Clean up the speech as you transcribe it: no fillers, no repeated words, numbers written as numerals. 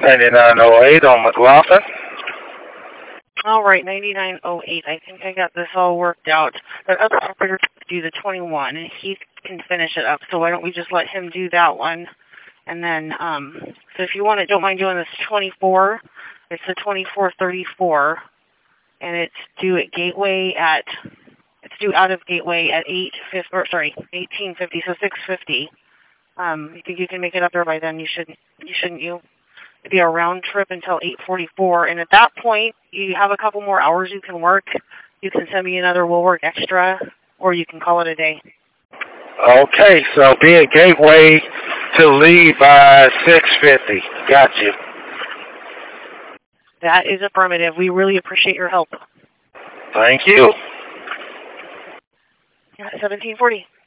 9908 on McLaughlin. All right, 9908. I think I got this all worked out. The other operator can do the 21, and he can finish it up. So why don't we just let him do that one? And then, so if you don't mind doing this 24, it's the 2434, and it's due at Gateway it's due out of Gateway at 1850, so 650. You think you can make it up there by then? Shouldn't you? It'd be a round trip until 8:44, and at that point, you have a couple more hours you can work. You can send me another We'll Work Extra, or you can call it a day. Okay, so be at Gateway to leave by 6:50. Got you. That is affirmative. We really appreciate your help. Thank you. Yeah, 1740.